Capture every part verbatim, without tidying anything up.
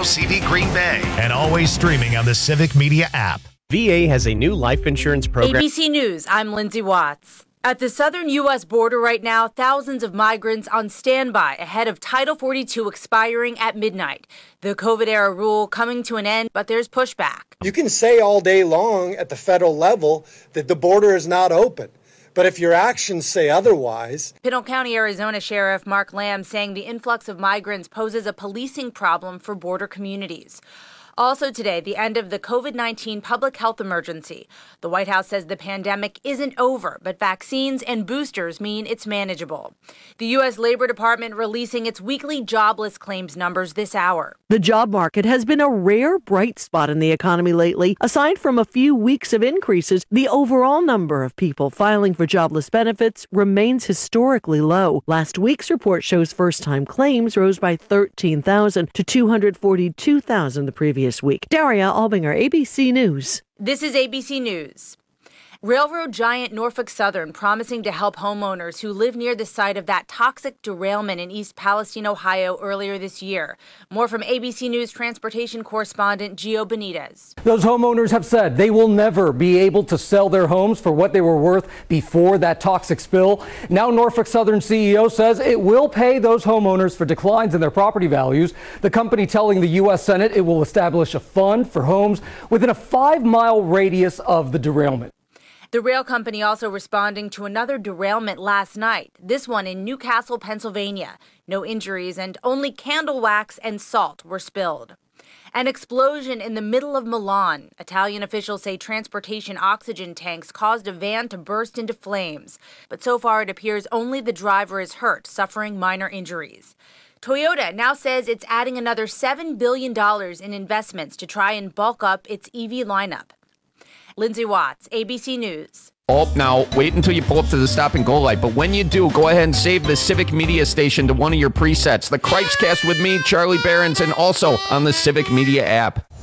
Metro C D Green Bay, and always streaming on the Civic Media app. V A has a new life insurance program. A B C News, I'm Lindsay Watts. At the southern U S border right now, thousands of migrants on standby ahead of Title forty-two expiring at midnight. The COVID-era rule coming to an end, but there's pushback. You can say all day long at the federal level that the border is not open. But if your actions say otherwise... Pinal County, Arizona Sheriff Mark Lamb saying the influx of migrants poses a policing problem for border communities. Also today, the end of the COVID nineteen public health emergency. The White House says the pandemic isn't over, but vaccines and boosters mean it's manageable. The U S Labor Department releasing its weekly jobless claims numbers this hour. The job market has been a rare bright spot in the economy lately. Aside from a few weeks of increases, the overall number of people filing for jobless benefits remains historically low. Last week's report shows first-time claims rose by thirteen thousand to two hundred forty-two thousand the previous week. Daria Albinger, A B C News. This is A B C News. Railroad giant Norfolk Southern promising to help homeowners who live near the site of that toxic derailment in East Palestine, Ohio earlier this year. More from A B C News transportation correspondent Gio Benitez. Those homeowners have said they will never be able to sell their homes for what they were worth before that toxic spill. Now Norfolk Southern C E O says it will pay those homeowners for declines in their property values. The company telling the U S Senate it will establish a fund for homes within a five-mile radius of the derailment. The rail company also responding to another derailment last night, this one in Newcastle, Pennsylvania. No injuries and only candle wax and salt were spilled. An explosion in the middle of Milan. Italian officials say transportation oxygen tanks caused a van to burst into flames. But so far it appears only the driver is hurt, suffering minor injuries. Toyota now says it's adding another seven billion dollars in investments to try and bulk up its E V lineup. Lindsay Watts, A B C News. Oh, now, wait until you pull up to the stop and go light. But when you do, go ahead and save the Civic Media Station to one of your presets. The Cripes Cast with me, Charlie Behrens, and also on the Civic Media app.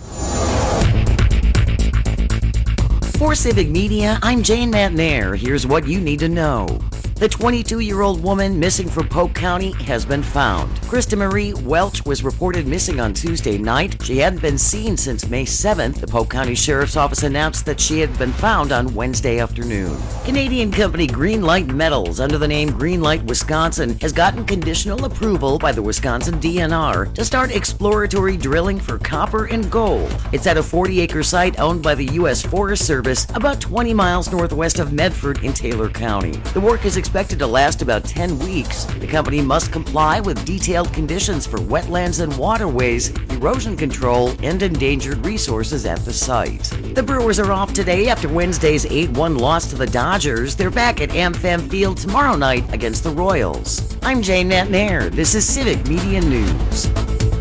For Civic Media, I'm Jane Matnair. Here's what you need to know. The twenty-two-year-old woman missing from Polk County has been found. Krista Marie Welch was reported missing on Tuesday night. She hadn't been seen since May seventh. The Polk County Sheriff's Office announced that she had been found on Wednesday afternoon. Canadian company Greenlight Metals, under the name Greenlight Wisconsin, has gotten conditional approval by the Wisconsin D N R to start exploratory drilling for copper and gold. It's at a forty-acre site owned by the U S Forest Service about twenty miles northwest of Medford in Taylor County. The work is expected to last about ten weeks. The company must comply with detailed conditions for wetlands and waterways, erosion control, and endangered resources at the site. The Brewers are off today after Wednesday's eight one loss to the Dodgers. They're back at AmFam Field tomorrow night against the Royals. I'm Jane Matnair. This is Civic Media News.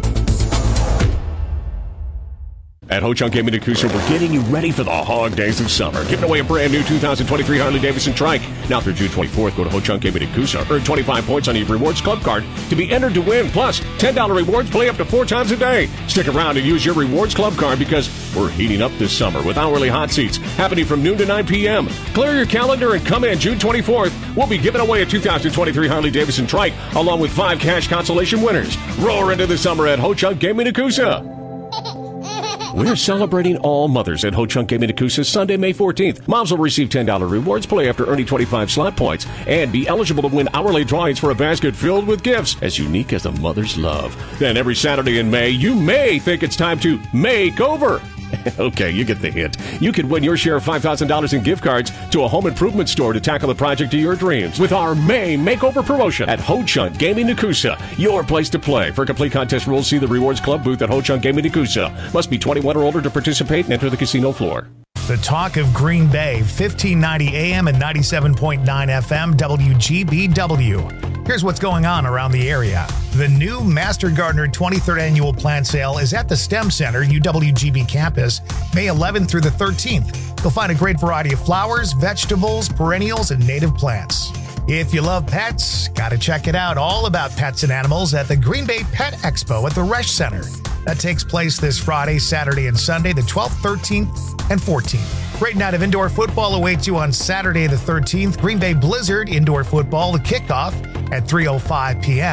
At Ho-Chunk Gaming at Coosa, we're getting you ready for the hog days of summer. Giving away a brand new two thousand twenty-three Harley-Davidson Trike. Now through June twenty-fourth, go to Ho-Chunk Gaming at Coosa. Earn twenty-five points on your Rewards Club card to be entered to win. Plus, ten dollars rewards play up to four times a day. Stick around and use your Rewards Club card because we're heating up this summer with hourly hot seats happening from noon to nine p.m. Clear your calendar and come in June twenty-fourth. We'll be giving away a two thousand twenty-three Harley-Davidson Trike along with five cash consolation winners. Roar into the summer at Ho-Chunk Gaming at Coosa. We're celebrating all mothers at Ho-Chunk Gaming at Coosa Sunday, May fourteenth. Moms will receive ten dollars rewards play after earning twenty-five slot points and be eligible to win hourly drawings for a basket filled with gifts as unique as a mother's love. Then every Saturday in May, you may think it's time to make over. Okay, you get the hint. You could win your share of five thousand dollars in gift cards to a home improvement store to tackle the project of your dreams with our May Makeover promotion at Ho-Chunk Gaming at Coosa. Your place to play. For complete contest rules, see the Rewards Club booth at Ho-Chunk Gaming at Coosa. Must be twenty-one or older to participate and enter the casino floor. The talk of Green Bay, fifteen ninety A M and ninety-seven point nine F M, W G B W. Here's what's going on around the area. The new Master Gardener twenty-third Annual Plant Sale is at the STEM Center, U W G B campus, May eleventh through the thirteenth. You'll find a great variety of flowers, vegetables, perennials, and native plants. If you love pets, gotta check it out. All about pets and animals at the Green Bay Pet Expo at the Resch Center. That takes place this Friday, Saturday, and Sunday, the twelfth, thirteenth, and fourteenth. Great night of indoor football awaits you on Saturday the thirteenth. Green Bay Blizzard Indoor Football, the kickoff at three oh five p.m.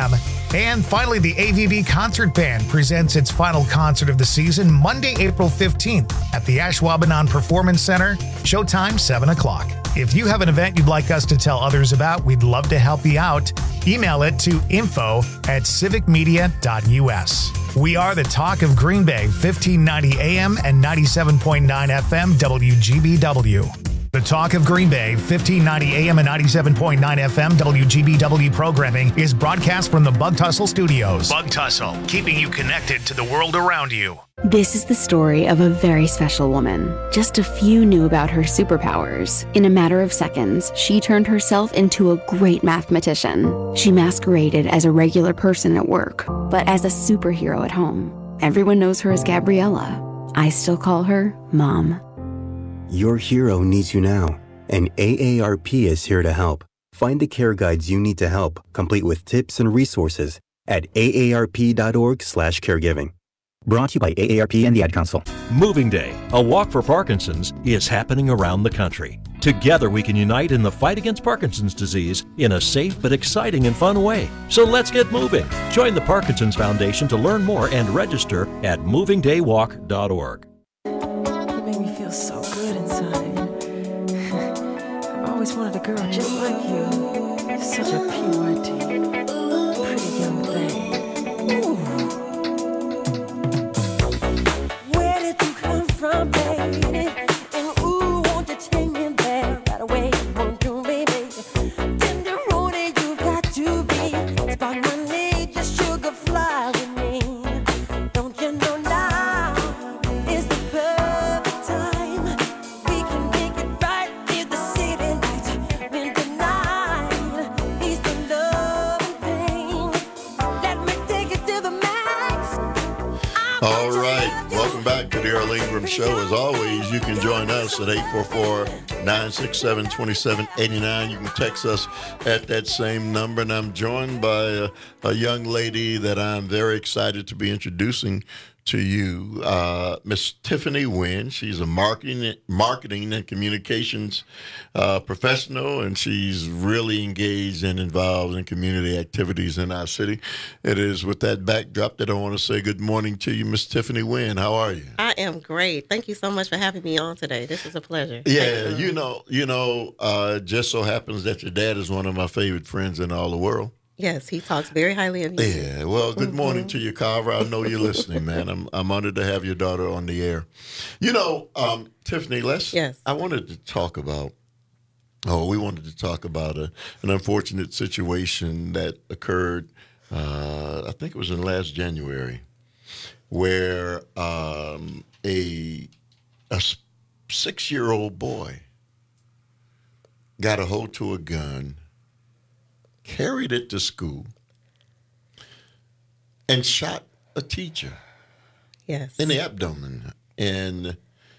And finally, the A V B Concert Band presents its final concert of the season Monday, April fifteenth at the Ashwaubenon Performance Center. Showtime, seven o'clock. If you have an event you'd like us to tell others about, we'd love to help you out. Email it to info at civic media dot u s. We are the talk of Green Bay, fifteen ninety A M and ninety-seven point nine F M W G B W. The Talk of Green Bay, fifteen ninety A M and ninety-seven point nine F M W G B W programming is broadcast from the Bug Tussle Studios. Bug Tussle, keeping you connected to the world around you. This is the story of a very special woman. Just a few knew about her superpowers. In a matter of seconds, she turned herself into a great mathematician. She masqueraded as a regular person at work, but as a superhero at home. Everyone knows her as Gabriella. I still call her Mom. Your hero needs you now, and A A R P is here to help. Find the care guides you need to help, complete with tips and resources at A A R P dot org slash caregiving. Brought to you by A A R P and the Ad Council. Moving Day, a walk for Parkinson's, is happening around the country. Together we can unite in the fight against Parkinson's disease in a safe but exciting and fun way. So let's get moving. Join the Parkinson's Foundation to learn more and register at moving day walk dot org. You make me feel so good inside. I've always wanted a girl just like you. You're such a purity, pretty young thing. Ooh. Where did you come from, baby? And ooh, won't you take me there right away? Won't you, baby? Tenderoni, you got to be. Spark my need, just sugar fly with me. Don't you know now is the perfect time? We can make it right in the city lights. When the night is the love thing. Let me take it to the max. All right, welcome back to the Earl Ingram Show. As always, you can join us at eight four four, nine six seven, two seven eight nine. You can text us at that same number. And I'm joined by a, a young lady that I'm very excited to be introducing to you, uh, Miss Tiffany Wynn. She's a marketing, marketing and communications uh, professional, and she's really engaged and involved in community activities in our city. It is with that backdrop that I want to say good morning to you, Miss Tiffany Wynn. How are you? I am great. Thank you so much for having me on today. This is a pleasure. Yeah, you know, you know, uh, just so happens that your dad is one of my favorite friends in all the world. Yes, he talks very highly of you. Yeah, well, good mm-hmm. morning to you, Carver. I know you're listening, man. I'm I'm honored to have your daughter on the air. You know, um, Tiffany, let's. Yes. I wanted to talk about. Oh, we wanted to talk about a, an unfortunate situation that occurred. Uh, I think it was in last January, where um, a a six-year-old boy got a hold to a gun, carried it to school, and shot a teacher. Yes. In the abdomen. And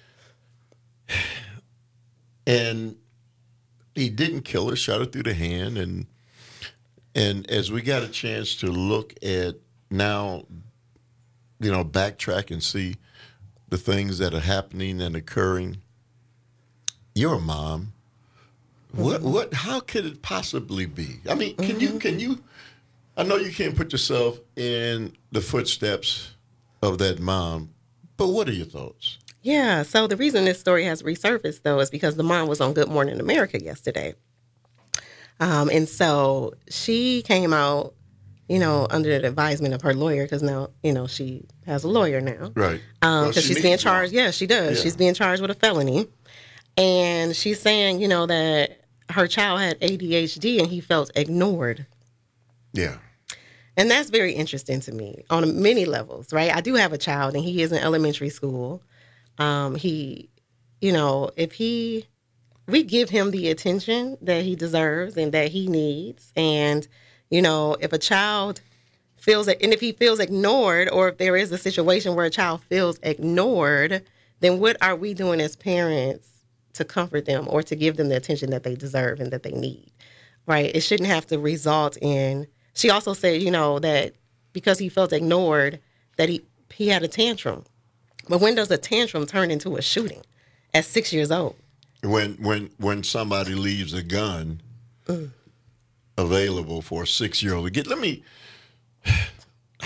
and he didn't kill her, shot her through the hand. And and as we got a chance to look at now, you know, backtrack and see the things that are happening and occurring, you're a mom. What what how could it possibly be? I mean, can mm-hmm. you can you I know you can't put yourself in the footsteps of that mom, but what are your thoughts? Yeah, so the reason this story has resurfaced though is because the mom was on Good Morning America yesterday. Um, and so she came out, you know, under the advisement of her lawyer, because now, you know, she has a lawyer now. Right. Um, well, because she she's being charged. One. Yeah, she does. Yeah. She's being charged with a felony. And she's saying, you know, that her child had A D H D and he felt ignored. Yeah. And that's very interesting to me on many levels, right? I do have a child and he is in elementary school. Um, he, you know, if he, we give him the attention that he deserves and that he needs. And, you know, if a child feels, and if he feels ignored, or if there is a situation where a child feels ignored, then what are we doing as parents to comfort them or to give them the attention that they deserve and that they need, right? It shouldn't have to result in, she also said, you know, that because he felt ignored, that he, he had a tantrum. But when does a tantrum turn into a shooting at six years old? When when when somebody leaves a gun mm. available for a six-year-old to get, let me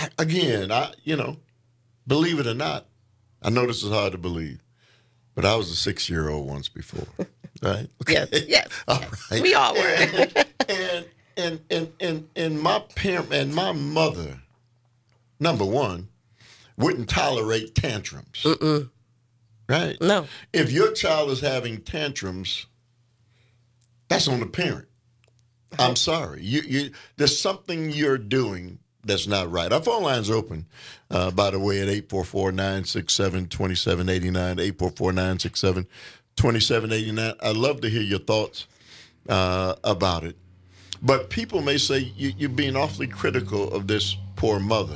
I, again, I you know, believe it or not, I know this is hard to believe, but I was a six-year-old once before, right? Yes, yes. All right. We all were. and and and and and my parent and my mother, number one, wouldn't tolerate tantrums. Mm-mm. Right? No. If your child is having tantrums, that's on the parent. I'm sorry. You, you, there's something you're doing that's not right. Our phone line's open, uh, by the way, at eight four four, nine six seven, two seven eight nine, eight four four, nine six seven, two seven eight nine. I'd love to hear your thoughts uh, about it. But people may say you, you're being awfully critical of this poor mother.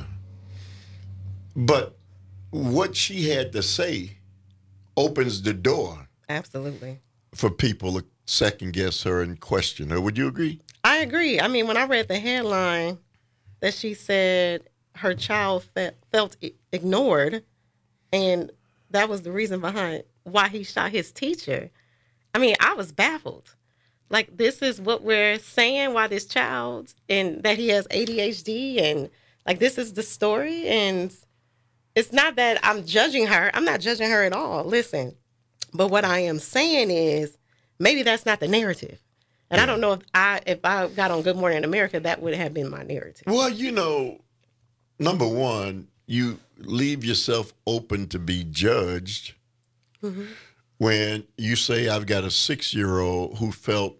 But what she had to say opens the door. Absolutely. For people to second guess her and question her. Would you agree? I agree. I mean, when I read the headline that she said her child fe- felt i- ignored, and that was the reason behind why he shot his teacher. I mean, I was baffled. Like, this is what we're saying, why this child, and that he has A D H D, and like, this is the story. And it's not that I'm judging her. I'm not judging her at all. Listen, but what I am saying is maybe that's not the narrative. And yeah. I don't know if I if I got on Good Morning America, that would have been my narrative. Well, you know, number one, you leave yourself open to be judged mm-hmm. when you say I've got a six-year-old who felt,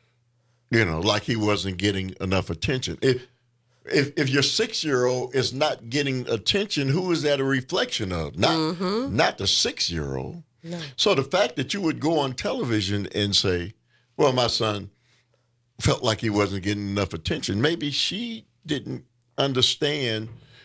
you know, like he wasn't getting enough attention. If if, if your six-year-old is not getting attention, who is that a reflection of? Not mm-hmm. not the six-year-old. No. So the fact that you would go on television and say, well, my son felt like he wasn't getting enough attention, maybe she didn't understand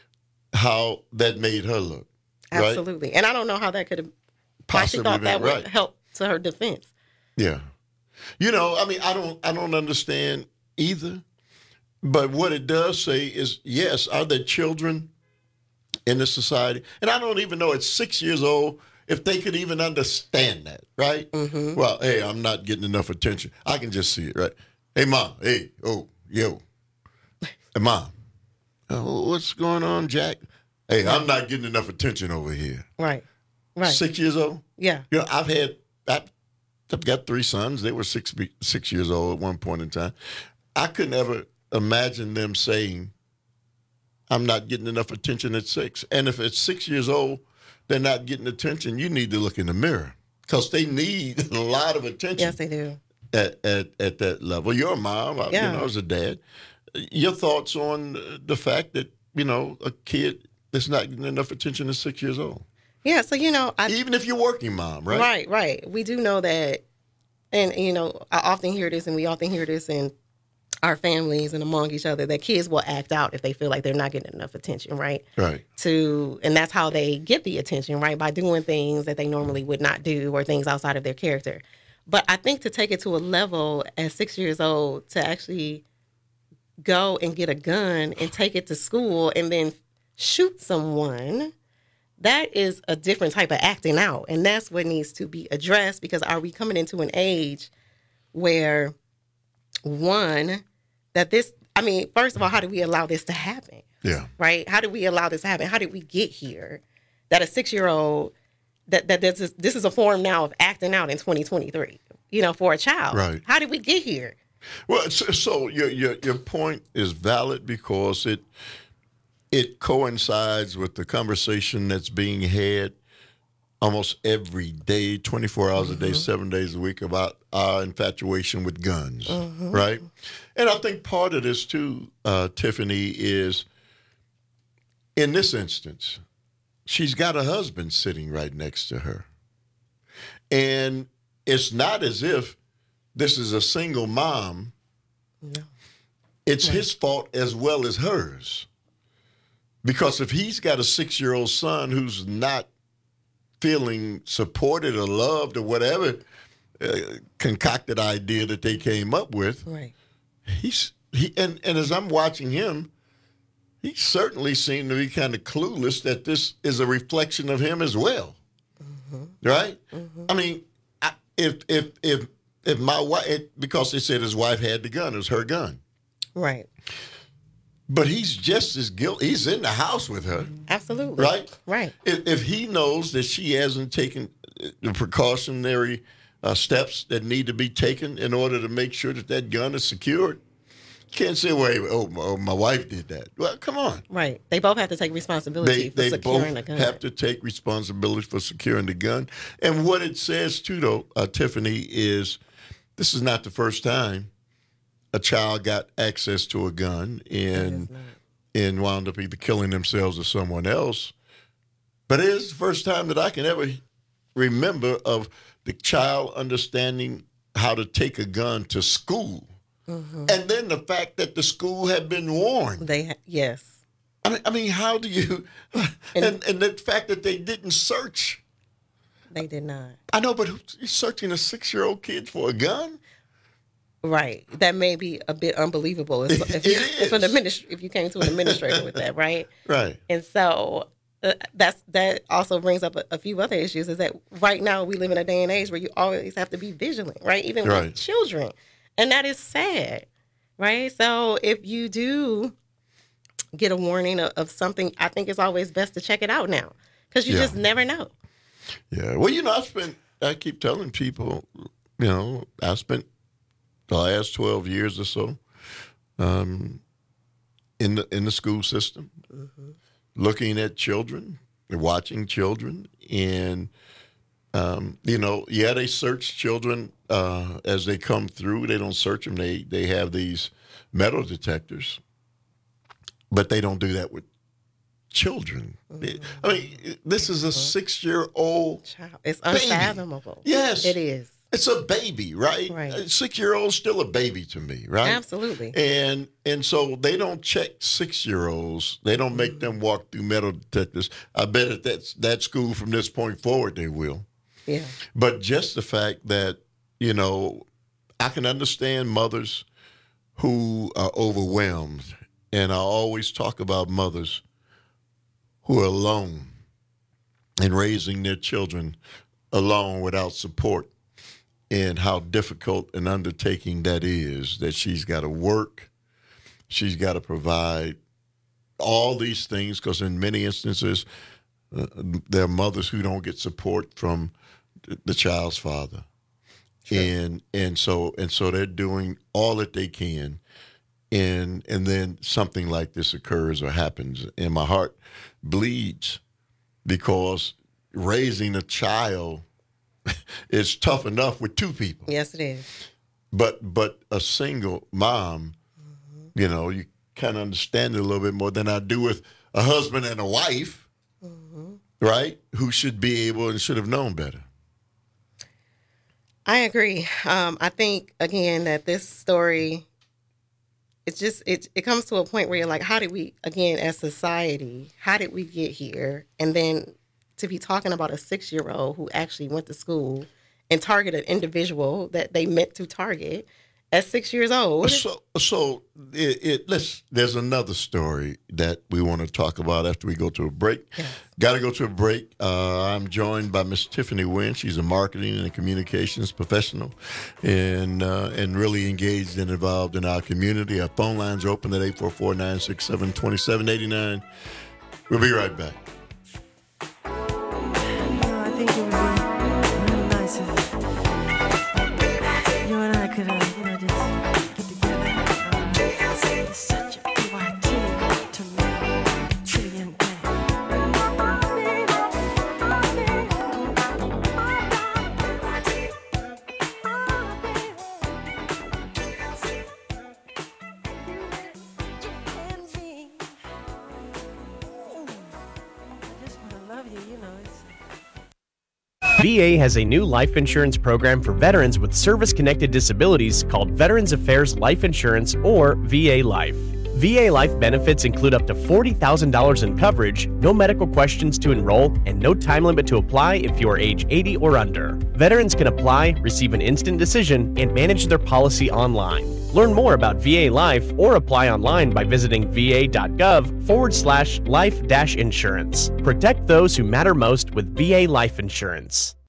how that made her look. Absolutely. Right? And I don't know how that could have possibly thought that would right. help to her defense. Yeah. You know, I mean, I don't I don't understand either. But what it does say is, yes, are there children in the society? And I don't even know at six years old if they could even understand that, right? Mm-hmm. Well, hey, I'm not getting enough attention. I can just see it, right? Hey, Mom. Hey, oh, yo. Hey, Mom. Oh, what's going on, Jack? Hey, I'm not getting enough attention over here. Right, right. Six years old? Yeah. You know, I've had, I've got three sons. They were six, six years old at one point in time. I could never imagine them saying, I'm not getting enough attention at six. And if at six years old, they're not getting attention, you need to look in the mirror because they need a lot of attention. Yes, they do. At, at, at that level. You're a mom, yeah. you know, as a dad. Your thoughts on the fact that, you know, a kid that's not getting enough attention at six years old? Yeah, so, you know. I, Even if you're working mom, right? Right, right. We do know that, and, you know, I often hear this, and we often hear this in our families and among each other, that kids will act out if they feel like they're not getting enough attention, right? Right. To and that's how they get the attention, right? By doing things that they normally would not do or things outside of their character. But I think to take it to a level at six years old to actually go and get a gun and take it to school and then shoot someone, that is a different type of acting out. And that's what needs to be addressed, because are we coming into an age where, one, that this, I mean, first of all, how do we allow this to happen? Yeah. Right? How did we allow this to happen? How did we get here? That a six-year-old, that, that this, is, this is a form now of acting out in twenty twenty-three, you know, for a child. Right. How did we get here? Well, so, so your, your your point is valid because it it coincides with the conversation that's being had almost every day, twenty-four hours mm-hmm. a day, seven days a week, about our infatuation with guns, mm-hmm. right? And I think part of this too, uh, Tiffany, is in this instance, she's got a husband sitting right next to her. And it's not as if this is a single mom. No. It's right. his fault as well as hers. Because if he's got a six-year-old son who's not feeling supported or loved or whatever uh, concocted idea that they came up with, right. he's he and, and as I'm watching him, he certainly seemed to be kind of clueless that this is a reflection of him as well. Mm-hmm. Right? Mm-hmm. I mean, I, if if if if my wife, because they said his wife had the gun, it was her gun. Right. But he's just as guilty. He's in the house with her. Absolutely. Right? Right. If, if he knows that she hasn't taken the precautionary uh, steps that need to be taken in order to make sure that that gun is secured, you can't say, wait, oh, oh, my wife did that. Well, come on. Right. They both have to take responsibility They, for they securing both the gun. have to take responsibility for securing the gun. And what it says, too, though, uh, Tiffany, is this is not the first time a child got access to a gun and and wound up either killing themselves or someone else. But it is the first time that I can ever remember of the child understanding how to take a gun to school. Mm-hmm. And then the fact that the school had been warned. They ha- yes. I mean, I mean, how do you and, and and the fact that they didn't search. They did not. I know, but who's searching a six-year-old kid for a gun? Right. That may be a bit unbelievable if, if, you, if, an administ- if you came to an administrator with that, right? Right. And so uh, that's that also brings up a, a few other issues, is that right now we live in a day and age where you always have to be vigilant, right? Even right. with children. And that is sad, right? So if you do get a warning of, of something, I think it's always best to check it out now, because you Yeah. just never know. Yeah. Well, you know, I spent, I keep telling people, you know, I spent the last twelve years or so um, in the in the school system, mm-hmm. looking at children, watching children, and, um, you know, yeah, they search children uh, as they come through. They don't search them. They, they have these metal detectors, but they don't do that with children. Mm-hmm. I mean, this is a six-year-old child. It's baby. Unfathomable. Yes. It is. It's a baby, right? Right. A six-year-old's still a baby to me, right? Absolutely. And and so they don't check six-year-olds. They don't make them walk through metal detectors. I bet at that, that school from this point forward they will. Yeah. But just the fact that, you know, I can understand mothers who are overwhelmed. And I always talk about mothers who are alone and raising their children alone without support, and how difficult an undertaking that is, that she's got to work, she's got to provide all these things, because in many instances, uh, there are mothers who don't get support from th- the child's father. Sure. And and so and so they're doing all that they can, and and then something like this occurs or happens, and my heart bleeds, because raising a child is tough enough with two people. Yes, it is. But but a single mom, mm-hmm. you know, you kind of understand it a little bit more than I do with a husband and a wife, mm-hmm. right? Who should be able and should have known better. I agree. Um, I think, again, that this story, it's just, it, it comes to a point where you're like, how did we, again, as society, how did we get here? And then to be talking about a six-year-old who actually went to school and targeted an individual that they meant to target at six years old. So, so it, it, let's. There's another story that we want to talk about after we go to a break. Yes. Got to go to a break. Uh, I'm joined by Miss Tiffany Wynn. She's a marketing and a communications professional, and uh, and really engaged and involved in our community. Our phone lines are open at eight four four, nine six seven, two seven eight nine. We'll be right back. I think it would be really nice if you and I could, uh, you know, just get together. Uh, it's such a B Y T to me, to the young V A has a new life insurance program for veterans with service-connected disabilities called Veterans Affairs Life Insurance, or V A Life. V A Life benefits include up to forty thousand dollars in coverage, no medical questions to enroll, and no time limit to apply if you are age eighty or under. Veterans can apply, receive an instant decision, and manage their policy online. Learn more about V A Life or apply online by visiting va.gov forward slash life dash insurance. Protect those who matter most with V A Life Insurance.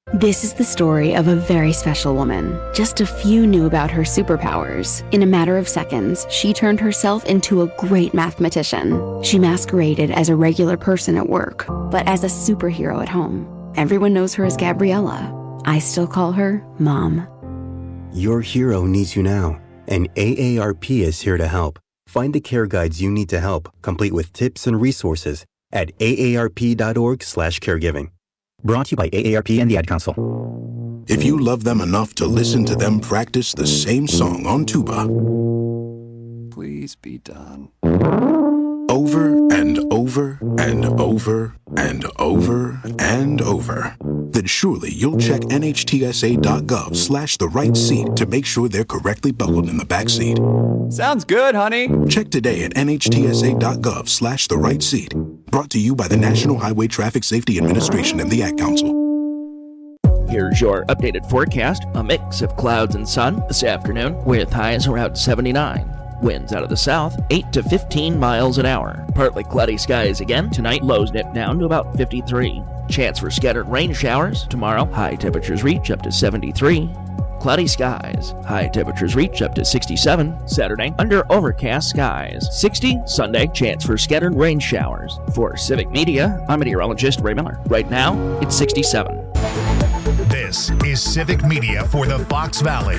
This is the story of a very special woman. Just a few knew about her superpowers. In a matter of seconds, she turned herself into a great mathematician. She masqueraded as a regular person at work, but as a superhero at home. Everyone knows her as Gabriella. I still call her Mom. Your hero needs you now, and A A R P is here to help. Find the care guides you need to help, complete with tips and resources at A A R P dot org slash caregiving. Brought to you by A A R P and the Ad Council. If you love them enough to listen to them practice the same song on tuba, please be done. Over and over and over and over and over, then surely you'll check N H T S A dot gov slash the right seat to make sure they're correctly buckled in the back seat. Sounds good, honey. Check today at N H T S A dot gov slash the right seat. Brought to you by the National Highway Traffic Safety Administration and the Ad Council. Here's your updated forecast. A mix of clouds and sun this afternoon with highs around seventy-nine. Winds out of the south, eight to fifteen miles an hour. Partly cloudy skies again. Tonight, lows dip down to about fifty-three. Chance for scattered rain showers. Tomorrow, high temperatures reach up to seventy-three. Cloudy skies. High temperatures reach up to sixty-seven. Saturday, under overcast skies. sixty. Sunday, chance for scattered rain showers. For Civic Media, I'm meteorologist Ray Miller. Right now, it's sixty-seven. This is Civic Media for the Fox Valley.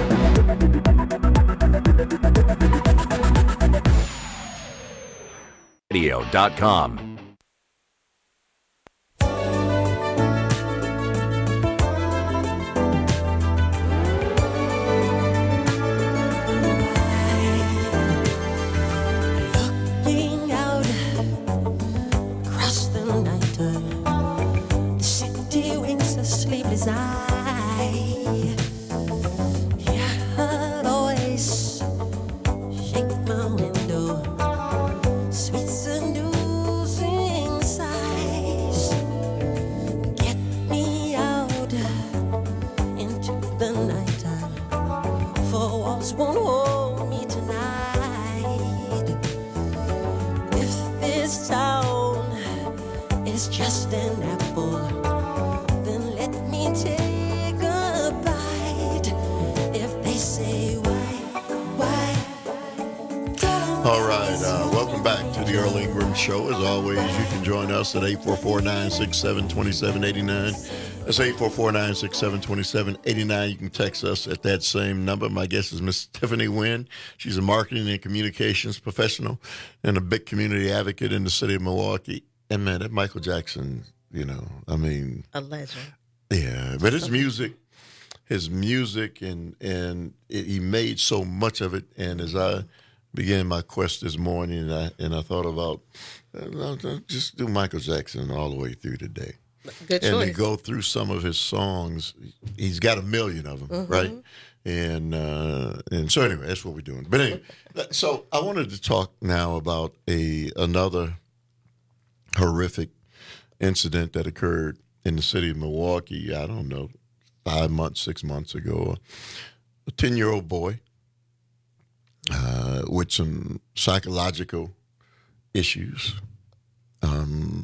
radio dot com. Looking out across the night, the city winks a sleepless eye. Yeah, I'd always shake my window. Sweet seducing sighs get me out into the nighttime. For walls won't hold me tonight. If this town is just an apple, then let me take a bite. If they say why, why? All right, uh, welcome back to the Earl Ingram Show. As always, you can join us at eight four four, nine six seven, two seven eight nine. That's eight four four, nine six seven, two seven eight nine. You can text us at that same number. My guest is Miss Tiffany Wynn. She's a marketing and communications professional and a big community advocate in the city of Milwaukee. And, man, that Michael Jackson, you know, I mean. A legend. Yeah, but his music, his music, and, and it, he made so much of it. And as I began my quest this morning, and I, and I thought about uh, just do Michael Jackson all the way through today. Good and choice. to go through some of his songs, he's got a million of them, Mhm. right? And uh, and so anyway, that's what we're doing. But anyway, so I wanted to talk now about a another horrific incident that occurred in the city of Milwaukee. I don't know, five months, six months ago. A ten-year-old boy uh, with some psychological issues. Um,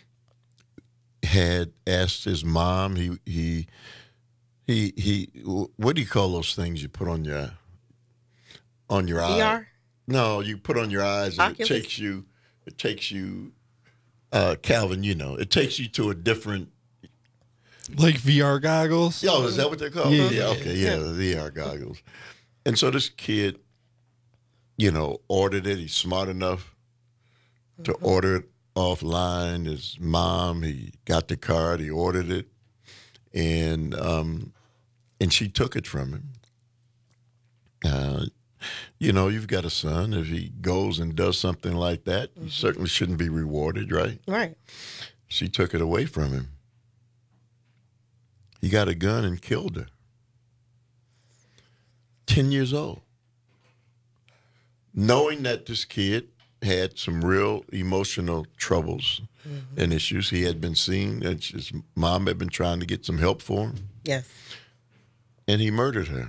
had asked his mom. He he he he. What do you call those things you put on your on your eye? V R? No, you put on your eyes, and Oculus? it takes you. It takes you, uh, Calvin. You know, it takes you to a different. Like V R goggles? Oh, is that what they're called? Yeah. yeah okay, yeah, the V R goggles. And so this kid, you know, ordered it. He's smart enough to order it offline. His mom, he got the card, he ordered it, and um, and she took it from him. Uh, you know, you've got a son. If he goes and does something like that, he certainly shouldn't be rewarded, right? Right. She took it away from him. He got a gun and killed her. Ten years old. Knowing that this kid had some real emotional troubles Mm-hmm. and issues. He had been seen, and his mom had been trying to get some help for him. Yes. And he murdered her.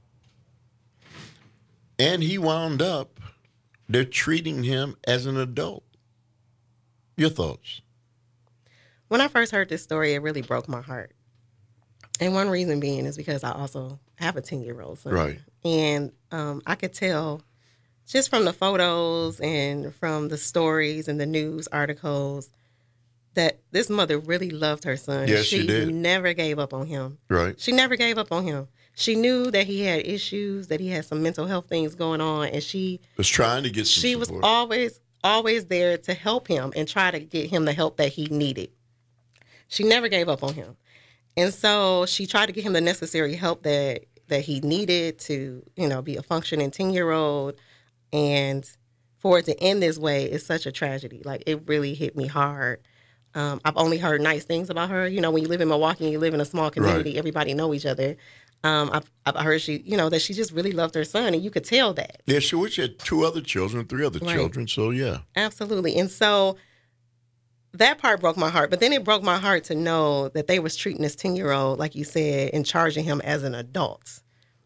And he wound up, they're treating him as an adult. Your thoughts? When I first heard this story, it really broke my heart. And one reason being is because I also have a ten-year-old son. Right. And um, I could tell just from the photos and from the stories and the news articles that this mother really loved her son. Yes, she did. never gave up on him. Right. She never gave up on him. She knew that he had issues, that he had some mental health things going on, and she Was trying to get some she support. was always always there to help him and try to get him the help that he needed. She never gave up on him. And so she tried to get him the necessary help that that he needed to, you know, be a functioning ten-year-old. And for it to end this way is such a tragedy. Like, it really hit me hard. Um, I've only heard nice things about her. You know, when you live in Milwaukee and you live in a small community, Right. everybody know each other. Um, I've, I've heard she, you know, that she just really loved her son, and you could tell that. Yeah, she was. She had two other children, three other Right. children. So yeah. Absolutely. And so that part broke my heart. But then it broke my heart to know that they was treating this ten-year-old, like you said, and charging him as an adult.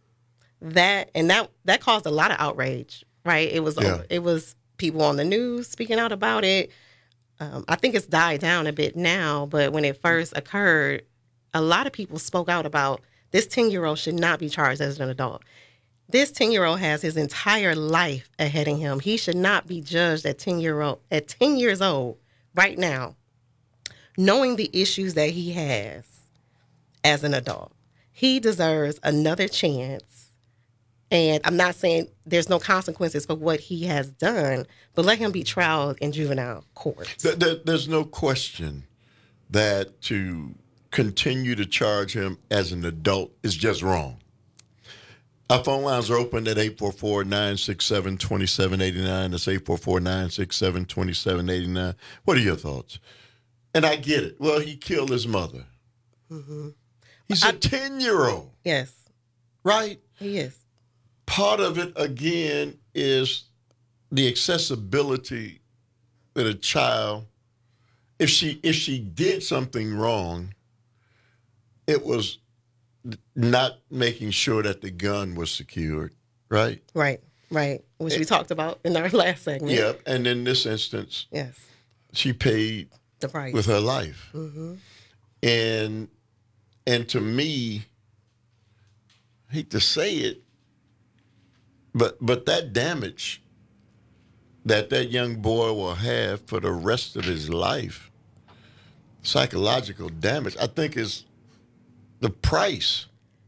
That and that that caused a lot of outrage, right? It was Yeah. it was people on the news speaking out about it. Um, I think it's died down a bit now, but when it first occurred, a lot of people spoke out about this ten-year-old should not be charged as an adult. This ten-year-old has his entire life ahead of him. He should not be judged at ten-year-old at ten years old right now, knowing the issues that he has as an adult. He deserves another chance. And I'm not saying there's no consequences for what he has done, but let him be trialed in juvenile court. Th- th- There's no question that to continue to charge him as an adult is just wrong. Our phone lines are open at eight four four, nine six seven, two seven eight nine. That's eight four four, nine six seven, two seven eight nine. What are your thoughts? And I get it. Well, he killed his mother. Mm-hmm. He's a ten-year-old. Yes. Right? He is. Part of it, again, is the accessibility that a child, if she if she did something wrong, it was not making sure that the gun was secured, right? Right, right. Which we talked about in our last segment. Yep. And in this instance, Yes. she paid The price. with her life. Mm-hmm. And and to me, I hate to say it, but but that damage that that young boy will have for the rest of his life, psychological damage, I think is the price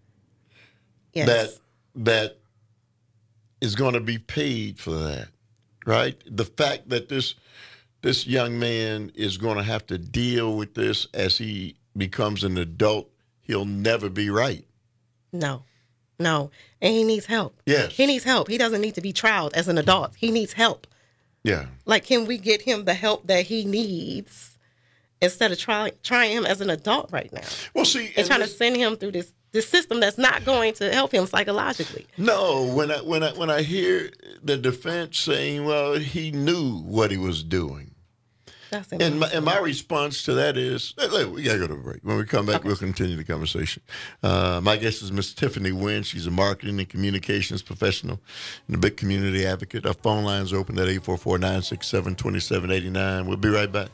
Yes. that that is going to be paid for that, right? The fact that this this young man is going to have to deal with this as he becomes an adult, he'll never be right. No, no. And he needs help. Yes. He needs help. He doesn't need to be trialed as an adult. He needs help. Yeah. Like, can we get him the help that he needs instead of try, trying him as an adult right now? Well, see, and, and trying this- to send him through this this system that's not going to help him psychologically. No, when I when I when I hear the defense saying, "Well, he knew what he was doing," That's and my, and my response to that is, hey, look, we gotta go to a break. When we come back, Okay. we'll continue the conversation. Uh, my guest is Miss Tiffany Wynn. She's a marketing and communications professional and a big community advocate. Our phone lines are open at eight four four, nine six seven, two seven eight nine. We'll be right back.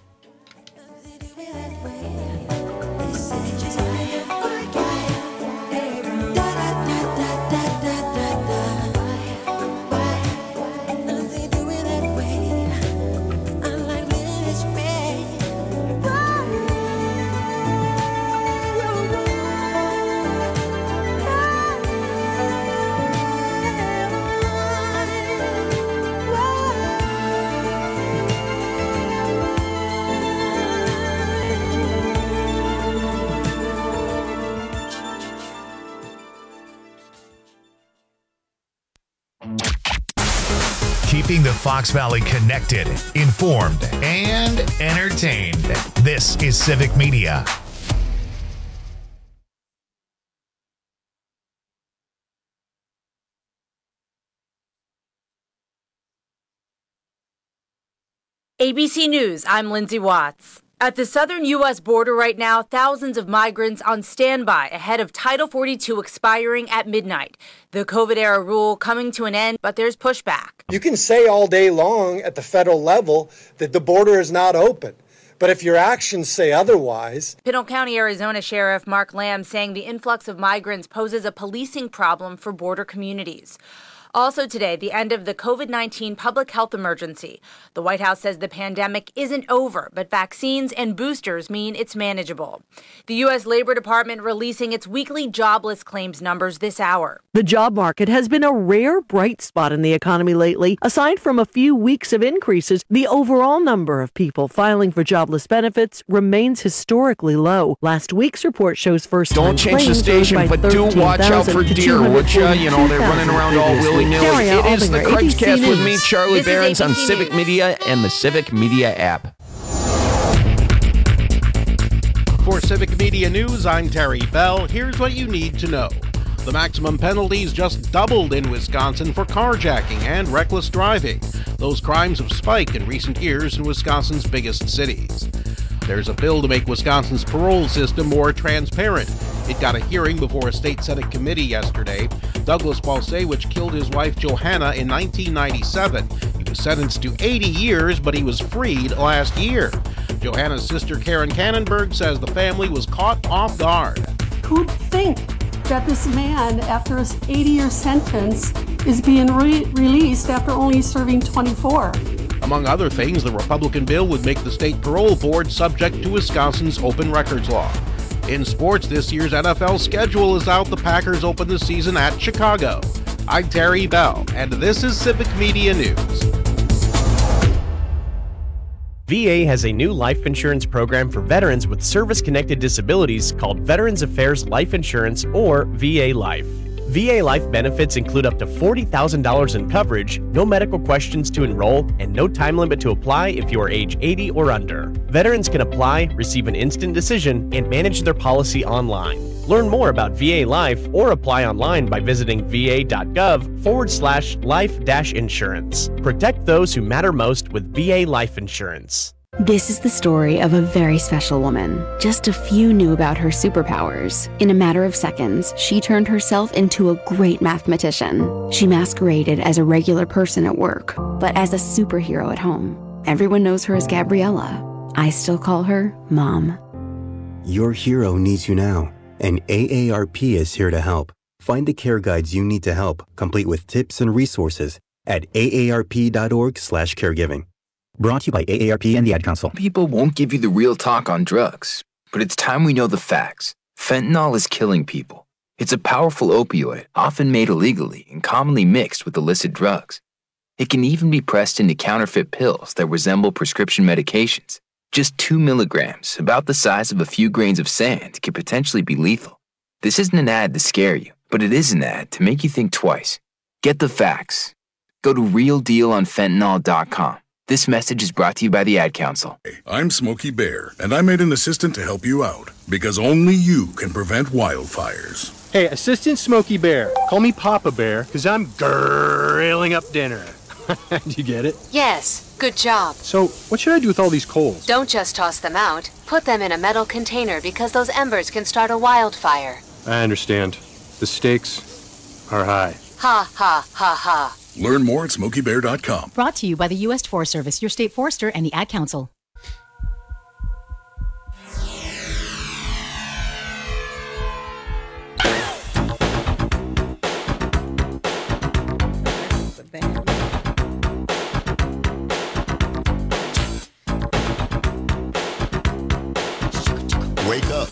Keeping the Fox Valley connected, informed, and entertained. This is Civic Media. A B C News, I'm Lindsay Watts. At the southern U S border right now, thousands of migrants on standby ahead of Title forty-two expiring at midnight. The COVID-era rule coming to an end, but there's pushback. You can say all day long at the federal level that the border is not open. But if your actions say otherwise. Pinal County, Arizona Sheriff Mark Lamb saying the influx of migrants poses a policing problem for border communities. Also today, the end of the COVID nineteen public health emergency. The White House says the pandemic isn't over, but vaccines and boosters mean it's manageable. The U S Labor Department releasing its weekly jobless claims numbers this hour. The job market has been a rare bright spot in the economy lately. Aside from a few weeks of increases, the overall number of people filing for jobless benefits remains historically low. Last week's report shows first Don't change the station, but do watch out for deer, would ya? You know, they're running around all willy-nilly. It is the Cripescast with me, Charlie Behrens, on Civic Media and the Civic Media app. For Civic Media News, I'm Terry Bell. Here's what you need to know. The maximum penalties just doubled in Wisconsin for carjacking and reckless driving. Those crimes have spiked in recent years in Wisconsin's biggest cities. There's a bill to make Wisconsin's parole system more transparent. It got a hearing before a state Senate committee yesterday. Douglas Balsewicz killed his wife Johanna in nineteen ninety-seven. He was sentenced to eighty years, but he was freed last year. Johanna's sister Karen Cannonberg says the family was caught off guard. Who'd think that this man, after his eighty-year sentence, is being re- released after only serving twenty-four? Among other things, the Republican bill would make the state parole board subject to Wisconsin's open records law. In sports, this year's N F L schedule is out. The Packers open the season at Chicago. I'm Terry Bell, and this is Civic Media News. V A has a new life insurance program for veterans with service-connected disabilities called Veterans Affairs Life Insurance, or V A Life. V A Life benefits include up to forty thousand dollars in coverage, no medical questions to enroll, and no time limit to apply if you are age eighty or under. Veterans can apply, receive an instant decision, and manage their policy online. Learn more about V A Life or apply online by visiting va.gov forward slash life dash insurance. Protect those who matter most with V A Life Insurance. This is the story of a very special woman. Just a few knew about her superpowers. In a matter of seconds, she turned herself into a great mathematician. She masqueraded as a regular person at work, but as a superhero at home. Everyone knows her as Gabriella. I still call her Mom. Your hero needs you now, and A A R P is here to help. Find the care guides you need to help, complete with tips and resources at aarp.org slash caregiving. Brought to you by A A R P and the Ad Council. People won't give you the real talk on drugs, but it's time we know the facts. Fentanyl is killing people. It's a powerful opioid, often made illegally and commonly mixed with illicit drugs. It can even be pressed into counterfeit pills that resemble prescription medications. Just two milligrams, about the size of a few grains of sand, could potentially be lethal. This isn't an ad to scare you, but it is an ad to make you think twice. Get the facts. Go to real deal on fentanyl dot com. This message is brought to you by the Ad Council. I'm Smokey Bear, and I made an assistant to help you out, because only you can prevent wildfires. Hey, Assistant Smokey Bear, call me Papa Bear, because I'm grilling up dinner. Do you get it? Yes, good job. So, what should I do with all these coals? Don't just toss them out. Put them in a metal container because those embers can start a wildfire. I understand. The stakes are high. Ha, ha, ha, ha. Learn more at smokey bear dot com. Brought to you by the U S Forest Service, your state forester, and the Ad Council. Wake up.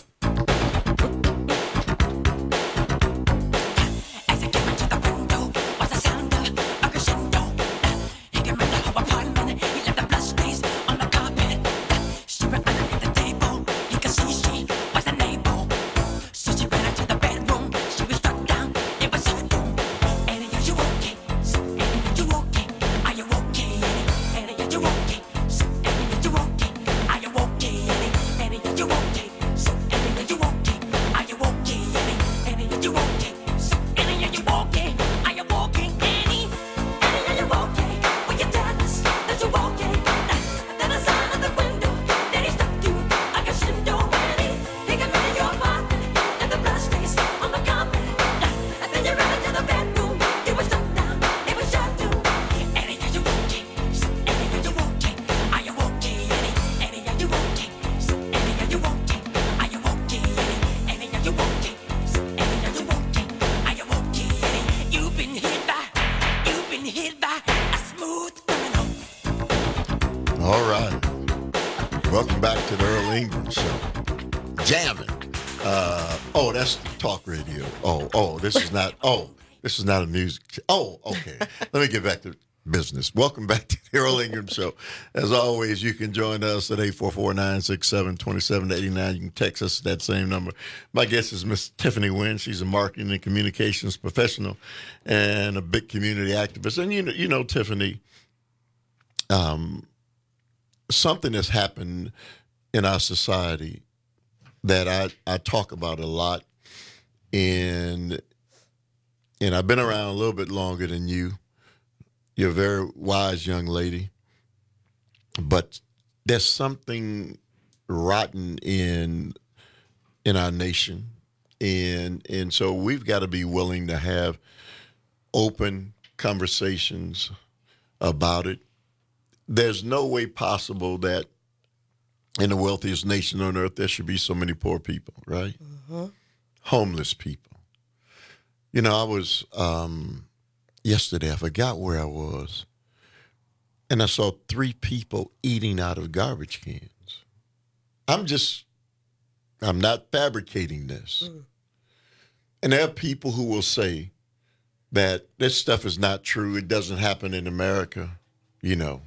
Ingram Show. Jamming. Uh, oh, that's talk radio. Oh, oh, this is not, oh, this is not a music. Oh, okay. Let me get back to business. Welcome back to the Earl Ingram Show. As always, you can join us at eight four four, nine six seven, two seven eight nine. You can text us at that same number. My guest is Miss Tiffany Wynn. She's a marketing and communications professional and a big community activist. And you know, you know, Tiffany, um, something has happened in our society that I, I talk about a lot, and and I've been around a little bit longer than you. You're a very wise young lady, but there's something rotten in in our nation, and and so we've got to be willing to have open conversations about it. There's no way possible that in the wealthiest nation on earth there should be so many poor people, right? Mm-hmm. Homeless people. You know, I was. Um, Yesterday, I forgot where I was, and I saw three people eating out of garbage cans. I'm just, I'm not fabricating this. Mm. And there are people who will say that this stuff is not true. It doesn't happen in America, you know.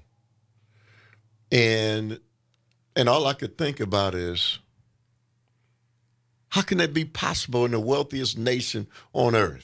And and all I could think about is, how can that be possible in the wealthiest nation on earth?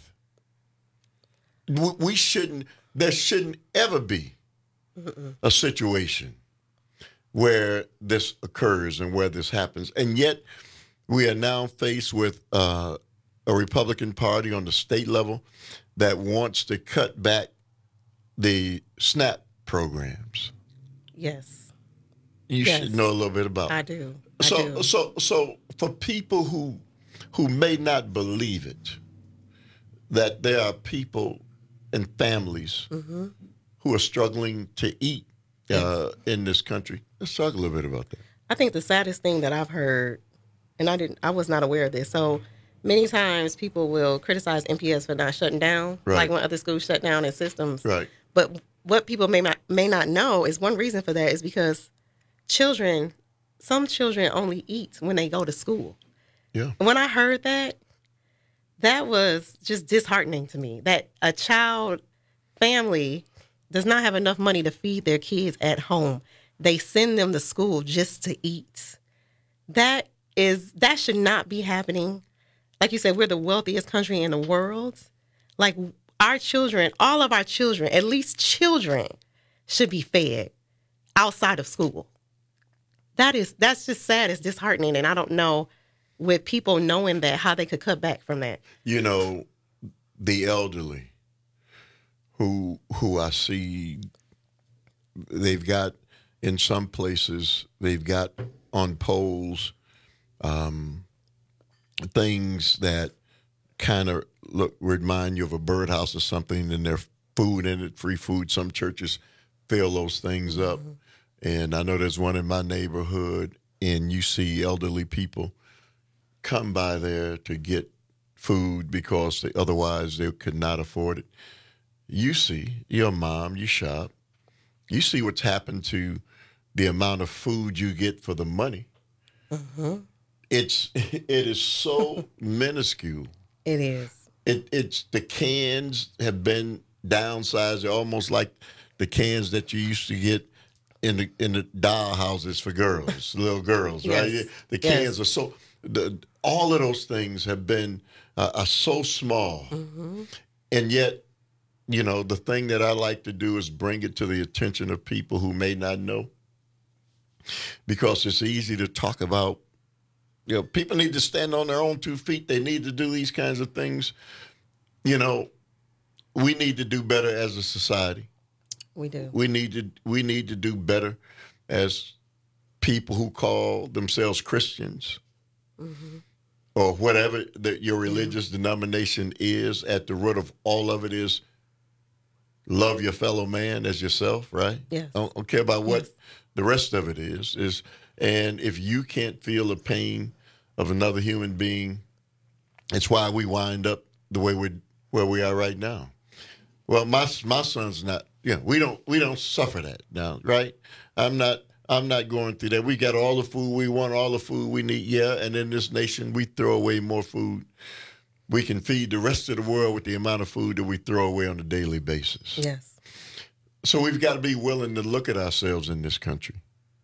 We shouldn't, there shouldn't ever be Mm-mm. a situation where this occurs and where this happens. And yet we are now faced with uh, a Republican Party on the state level that wants to cut back the SNAP programs. Yes. You yes. should know a little bit about it. I do. I so, do. so, so for people who who may not believe it, that there are people and families mm-hmm. who are struggling to eat uh, in this country. Let's talk a little bit about that. I think the saddest thing that I've heard, and I didn't, I was not aware of this. So many times people will criticize M P S for not shutting down, right. like when other schools shut down their systems. Right. But what people may not may not know is one reason for that is because children, some children only eat when they go to school. Yeah. When I heard that, that was just disheartening to me, that a child family does not have enough money to feed their kids at home. They send them to school just to eat. That is, that should not be happening. Like you said, we're the wealthiest country in the world. Like our children, all of our children, at least children, should be fed outside of school. That is, that's just sad. It's disheartening. And I don't know, with people knowing that, how they could cut back from that. You know, the elderly who who I see, they've got, in some places, they've got on poles um, things that kind of look remind you of a birdhouse or something, and there's food in it, free food. Some churches fill those things up. Mm-hmm. And I know there's one in my neighborhood, and you see elderly people come by there to get food because they, otherwise they could not afford it. You see, your mom, you shop, you see what's happened to the amount of food you get for the money. Mm-hmm. It's it is so minuscule. It is. It it's the cans have been downsized. They're almost like the cans that you used to get in the in the doll houses for girls, little girls, yes. right? The cans yes. are so. The, all of those things have been uh, are so small, mm-hmm. and yet, you know, the thing that I like to do is bring it to the attention of people who may not know, because it's easy to talk about. You know, people need to stand on their own two feet. They need to do these kinds of things. You know, we need to do better as a society. We do. We need to we need to do better as people who call themselves Christians. Mm-hmm. Or whatever that your religious mm-hmm. denomination is. At the root of all of it is love your fellow man as yourself, right? Yes. I don't, don't care about what yes. the rest of it is. Is and if you can't feel the pain of another human being, it's why we wind up the way we where we are right now. Well, my my son's not. Yeah, we don't we don't suffer that now, right? I'm not I'm not going through that. We got all the food we want, all the food we need. Yeah, and in this nation, we throw away more food. We can feed the rest of the world with the amount of food that we throw away on a daily basis. Yes. So we've got to be willing to look at ourselves in this country,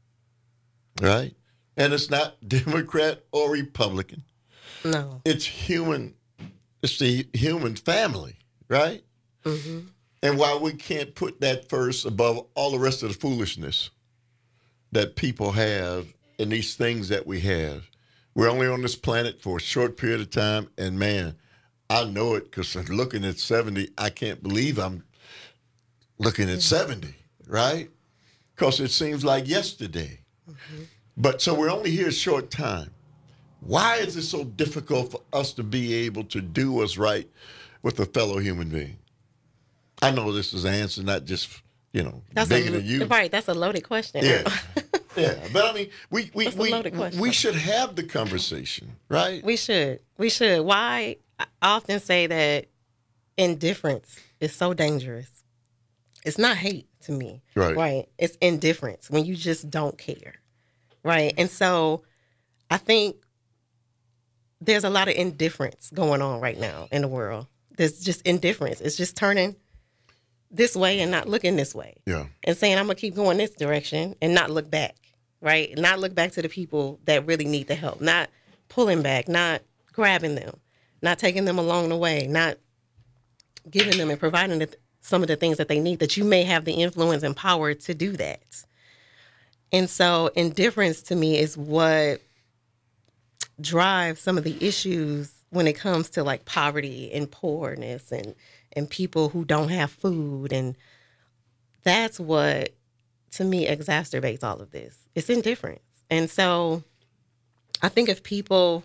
right? And it's not Democrat or Republican. No. It's human. It's the human family, right? Mm-hmm. And while we can't put that first above all the rest of the foolishness that people have and these things that we have, we're only on this planet for a short period of time. And, man, I know it because looking at seventy, I can't believe I'm looking at seventy, right? Because it seems like yesterday. Mm-hmm. But so we're only here a short time. Why is it so difficult for us to be able to do what's right with a fellow human being? I know this is an answer, not just, you know, That's bigger a, than you. Right, that's a loaded question. Yeah. Yeah. But I mean, we we That's a we, loaded question. we should have the conversation, right? We should. We should. Why? I often say that indifference is so dangerous. It's not hate to me. Right. Right. It's indifference when you just don't care. Right. And so I think there's a lot of indifference going on right now in the world. There's just indifference. It's just turning this way and not looking this way. Yeah. And saying, I'm going to keep going this direction and not look back, right? Not look back to the people that really need the help. Not pulling back, not grabbing them, not taking them along the way, not giving them and providing the, some of the things that they need, that you may have the influence and power to do that. And so indifference to me is what drives some of the issues when it comes to like poverty and poorness and and people who don't have food. And that's what, to me, exacerbates all of this. It's indifference. And so I think if people,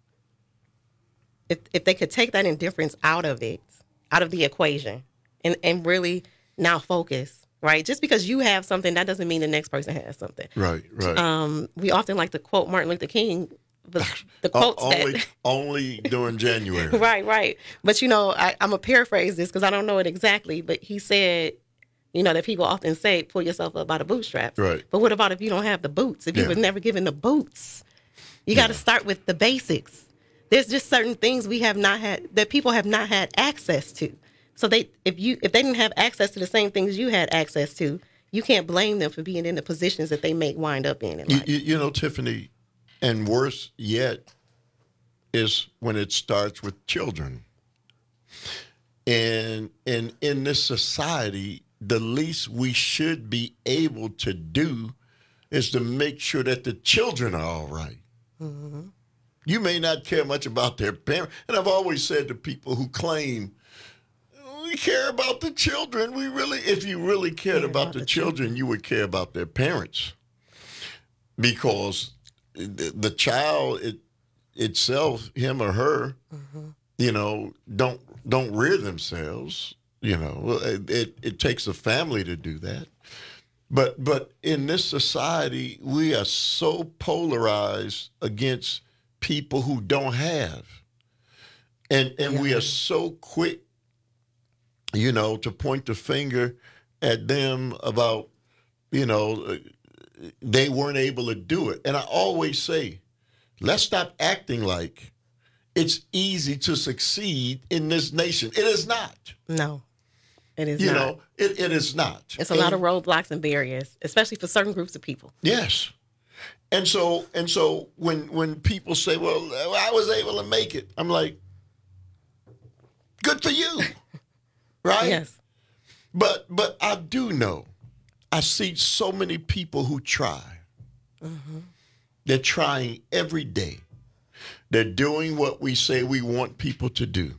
if if they could take that indifference out of it, out of the equation, and, and really now focus, right? Just because you have something, that doesn't mean the next person has something. Right, right. Um, we often like to quote Martin Luther King, the, the quotes only, that... only during January. Right, right. But, you know, I, I'm going to paraphrase this because I don't know it exactly, but he said, you know, that people often say, pull yourself up by the bootstraps. Right. But what about if you don't have the boots? If you Yeah. were never given the boots? You got to start with the basics. There's just certain things we have not had, that people have not had access to. So they, if you, if they didn't have access to the same things you had access to, you can't blame them for being in the positions that they may wind up in. in You, life. you, you know, Tiffany, and worse yet is when it starts with children. And and in this society, the least we should be able to do is to make sure that the children are all right. Mm-hmm. You may not care much about their parents. And I've always said to people who claim, we care about the children. We really, if you really cared Care about, about the, the children, children. you would care about their parents. Because the, the child it, itself, him or her, Mm-hmm. you know, don't don't rear themselves. You know, it, it, it takes a family to do that. But but in this society, we are so polarized against people who don't have. And and we are so quick, you know, to point the finger at them about, you know, they weren't able to do it. And I always say, let's stop acting like it's easy to succeed in this nation. It is not. No, it is You not. know, it, it is not. It's a lot of And- roadblocks and barriers, especially for certain groups of people. Yes. And so and so when when people say, well, I was able to make it, I'm like, good for you. Right? Yes. But but I do know, I see so many people who try. Mm-hmm. They're trying every day. They're doing what we say we want people to do.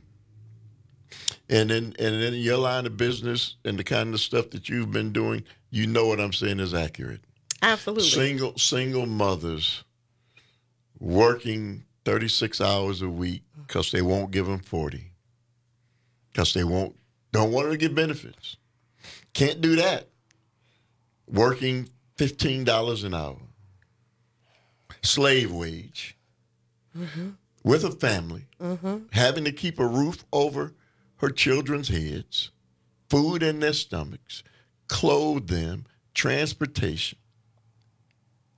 And then and in your line of business and the kind of stuff that you've been doing, you know what I'm saying is accurate. Absolutely. Single single mothers working thirty-six hours a week because they won't give them forty. Because they won't don't want to get benefits. Can't do that. Working fifteen dollars an hour. Slave wage. Mm-hmm. With a family. Mm-hmm. Having to keep a roof over her children's heads. Food in their stomachs. Clothe them. Transportation.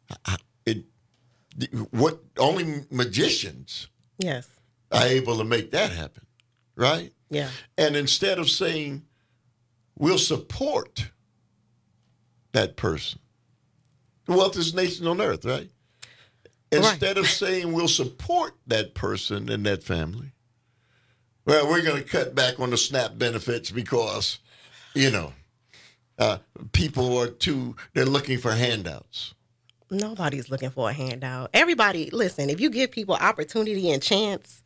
It, what only magicians yes. are able to make that happen, right? Yeah. And instead of saying, we'll support that person, the wealthiest nation on earth, right? Instead right. of saying we'll support that person and that family, well, we're going to cut back on the SNAP benefits because, you know, uh, people are too, they're looking for handouts. Nobody's looking for a handout. Everybody, listen, if you give people opportunity and chance,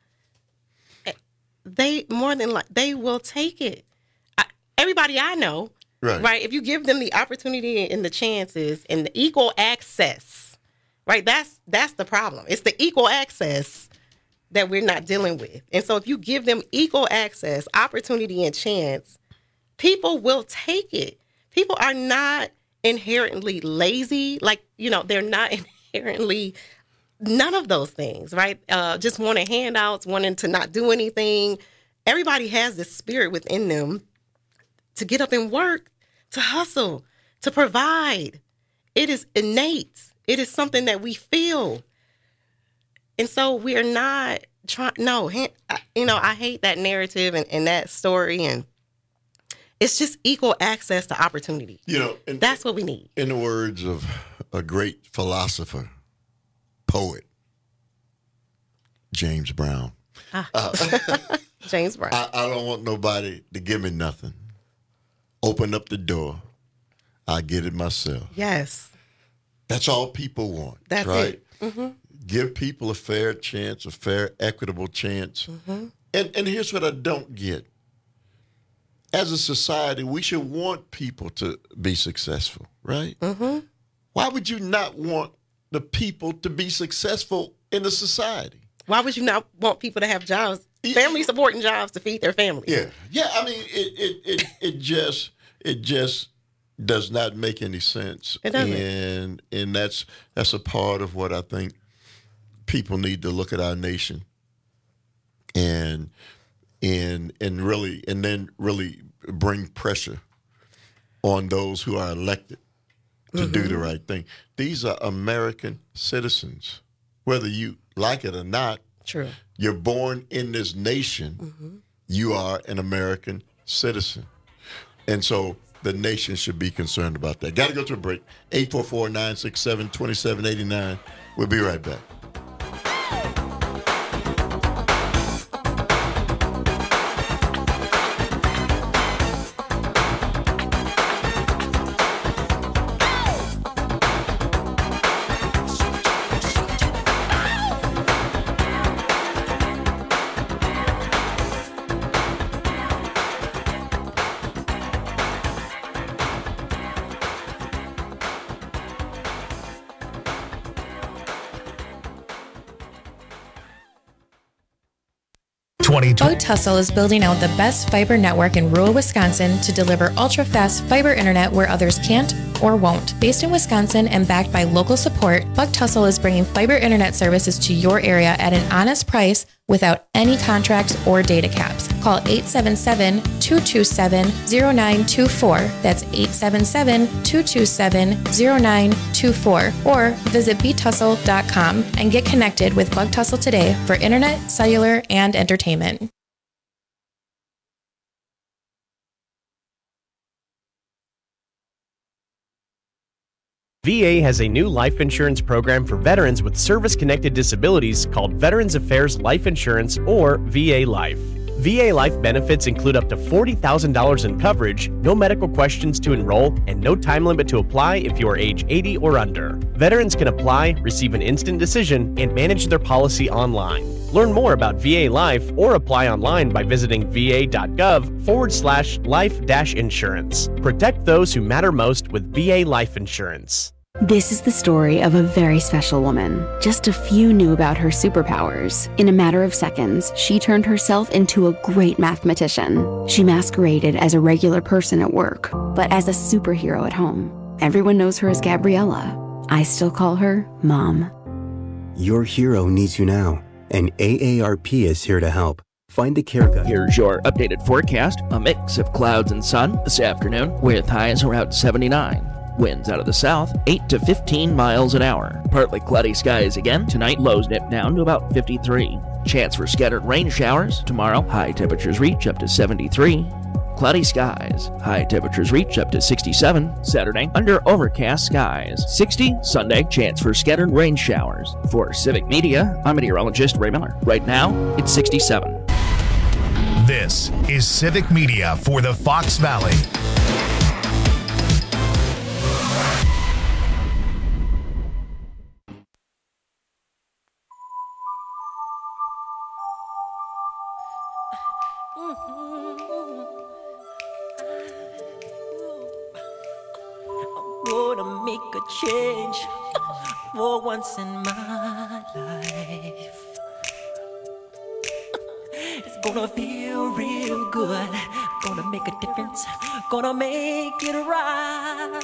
they more than like, they will take it. I, everybody I know, right. right? If you give them the opportunity and the chances and the equal access, right? That's that's the problem. It's the equal access that we're not dealing with. And so if you give them equal access, opportunity, and chance, people will take it. People are not inherently lazy. Like, you know, they're not inherently none of those things, right? Uh, just wanting handouts, wanting to not do anything. Everybody has this spirit within them to get up and work, to hustle, to provide. It is innate. It is something that we feel. And so we are not trying, no, you know, I hate that narrative and, and that story. And it's just equal access to opportunity. You know, in, that's what we need. In the words of a great philosopher, poet, James Brown. Ah. Uh, James Brown. I, I don't want nobody to give me nothing. Open up the door. I get it myself. Yes. That's all people want. That's right? it. Mm-hmm. Give people a fair chance, a fair, equitable chance. Mm-hmm. And and here's what I don't get. As a society, we should want people to be successful, right? Mm-hmm. Why would you not want the people to be successful in the society? Why would you not want people to have jobs, family supporting jobs to feed their families? Yeah, yeah. I mean, it it it, it just it just does not make any sense. It doesn't. And and that's that's a part of what I think people need to look at our nation and and and really and then really bring pressure on those who are elected to Mm-hmm. do the right thing. These are American citizens, whether you like it or not. True. You're born in this nation. Mm-hmm. You are an American citizen. And so the nation should be concerned about that. Got to go to a break. eight four four, nine six seven, two seven eight nine. We'll be right back. Bug Tussle is building out the best fiber network in rural Wisconsin to deliver ultra-fast fiber internet where others can't or won't. Based in Wisconsin and backed by local support, Bug Tussle is bringing fiber internet services to your area at an honest price without any contracts or data caps. Call eight seven seven, two two seven, zero nine two four. That's eight seven seven, two two seven, zero nine two four. Or visit b tussle dot com and get connected with Bug Tussle today for internet, cellular, and entertainment. V A has a new life insurance program for veterans with service-connected disabilities called Veterans Affairs Life Insurance, or V A Life. V A Life benefits include up to forty thousand dollars in coverage, no medical questions to enroll, and no time limit to apply if you are age eighty or under. Veterans can apply, receive an instant decision, and manage their policy online. Learn more about V A Life or apply online by visiting va.gov forward slash life dash insurance. Protect those who matter most with V A Life Insurance. This is the story of a very special woman. Just a few knew about her superpowers. In a matter of seconds, she turned herself into a great mathematician. She masqueraded as a regular person at work, but as a superhero at home. Everyone knows her as Gabriella. I still call her Mom. Your hero needs you now, and A A R P is here to help. Find the care guide. Here's your updated forecast. A mix of clouds and sun this afternoon with highs around seventy-nine. Winds out of the south, eight to fifteen miles an hour. Partly cloudy skies again. Tonight, lows dip down to about fifty-three. Chance for scattered rain showers. Tomorrow, high temperatures reach up to seventy-three. Cloudy skies. High temperatures reach up to sixty-seven. Saturday, under overcast skies. sixty. Sunday, chance for scattered rain showers. For Civic Media, I'm meteorologist Ray Miller. Right now, it's sixty-seven. This is Civic Media for the Fox Valley. Gonna make a change for once in my life. It's gonna feel real good. Gonna make a difference. Gonna make it right.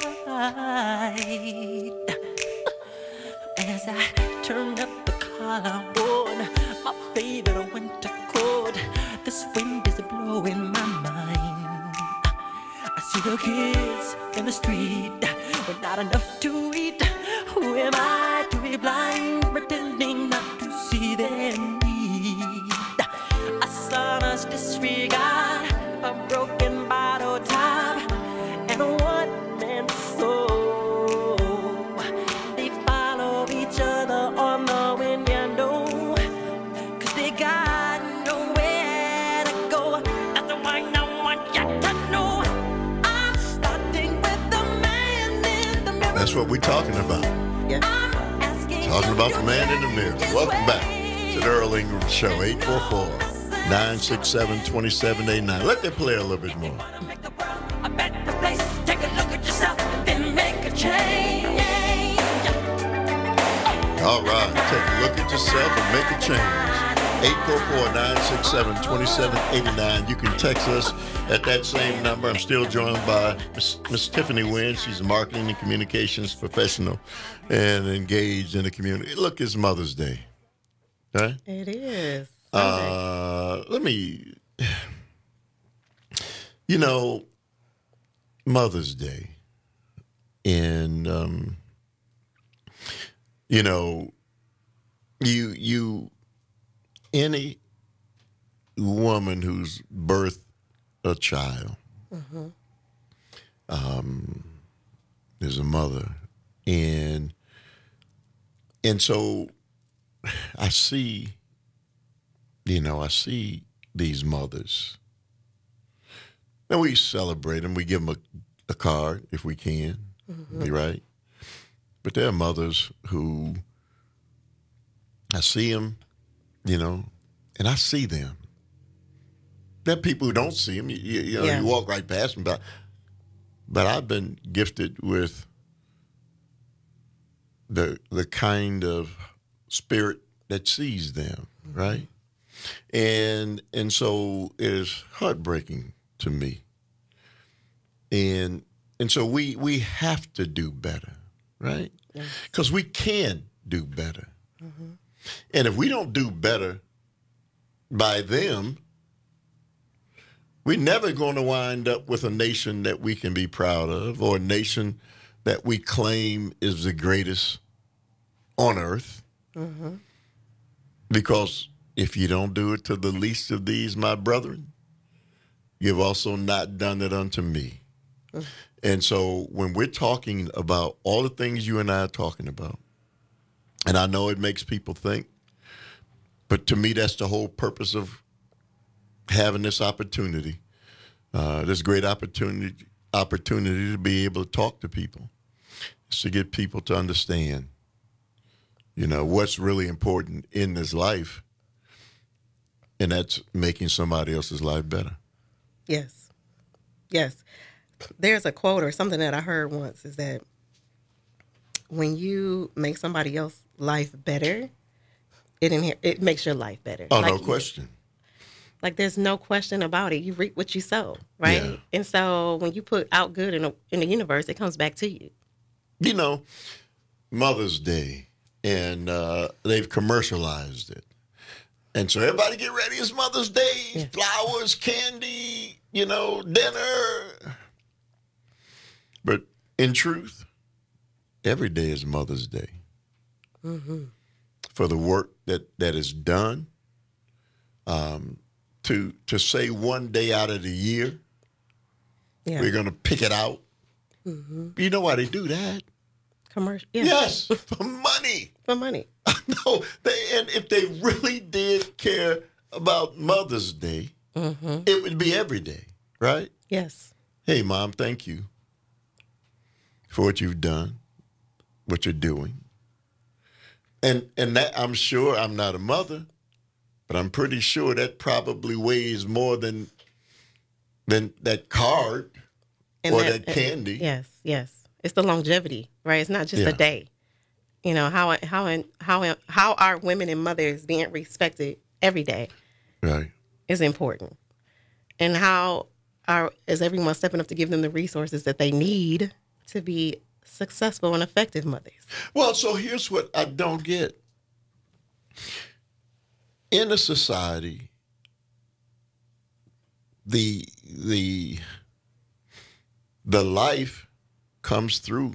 As I turn up the collar on my favorite winter coat, this wind is blowing my mind. I see the kids in the street with not enough to eat. Who am I to be blind, pretending not to see their need? A son's disregard, a broken bottle top, and a one-man soul. They follow each other on the window, 'cause they got nowhere to go. That's why I want you to know I'm starting with the man in the mirror. That's what we're talking about. Yeah. Talking about the man in the mirror. Welcome back to the Earl Ingram Show. eight four four, nine six seven, two seven eight nine. Let them play a little bit more. A better place. Take a look at yourself and make a change. All right. Take a look at yourself and make a change. eight four four, nine six seven, two seven eight nine. You can text us at that same number. I'm still joined by Miss, Miss Tiffany Wynn. She's a marketing and communications professional and engaged in the community. Look, it's Mother's Day. Right? It is. Uh, let me, you know, Mother's Day, and um, you know, you you any woman who's birthed a child, Mm-hmm. um, is a mother, and and so I see. You know, I see these mothers. And we celebrate them. We give them a, a card if we can. Mhm. Be right. But there are mothers who I see them, you know, and I see them. There are people who don't see them. You, you, you know, Yeah. you walk right past them. But, but I've been gifted with the the kind of spirit that sees them, right? And and so it is heartbreaking to me. And and so we we have to do better, right? Because we can do better. Mm-hmm. And if we don't do better by them, we're never going to wind up with a nation that we can be proud of, or a nation that we claim is the greatest on earth. Mm-hmm. Because if you don't do it to the least of these, my brethren, you've also not done it unto me. Mm. And so when we're talking about all the things you and I are talking about, and I know it makes people think, but to me, that's the whole purpose of having this opportunity, uh, this great opportunity, opportunity to be able to talk to people, is to get people to understand, you know, what's really important in this life, and that's making somebody else's life better. Yes. Yes. There's a quote or something that I heard once is that when you make somebody else's life better, it inher- it makes your life better. Oh, like no you- question. Like there's no question about it. You reap what you sow, right? Yeah. And so when you put out good in, a, in the universe, it comes back to you. You know, Mother's Day, and uh, they've commercialized it. And so everybody get ready. It's Mother's Day, flowers, candy, you know, dinner. But in truth, every day is Mother's Day. Mm-hmm. For the work that, that is done, um, to to say one day out of the year, Yeah. we're going to pick it out. Mm-hmm. You know why they do that? Commercial. Yeah. Yes, for money. For money. No, they, and if they really did care about Mother's Day, Mm-hmm. it would be every day, right? Yes. Hey, Mom, thank you for what you've done, what you're doing. And and that, I'm sure, I'm not a mother, but I'm pretty sure that probably weighs more than than that card And or that- that, candy. Yes, yes. It's the longevity, right? It's not just Yeah. a day. You know, how how how how are women and mothers being respected every day Right. is important. And how are is everyone stepping up to give them the resources that they need to be successful and effective mothers? Well, so here's what I don't get. In a society, the the the life comes through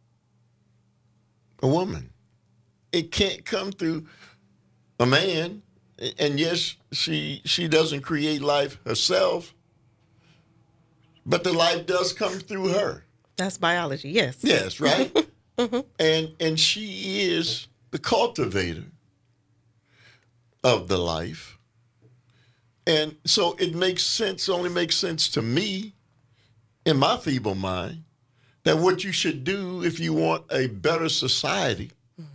a woman. It can't come through a man. And yes, she she doesn't create life herself, but the life does come through her. That's biology, yes. Yes, right? And and she is the cultivator of the life. And so it makes sense, only makes sense to me, in my feeble mind, that what you should do if you want a better society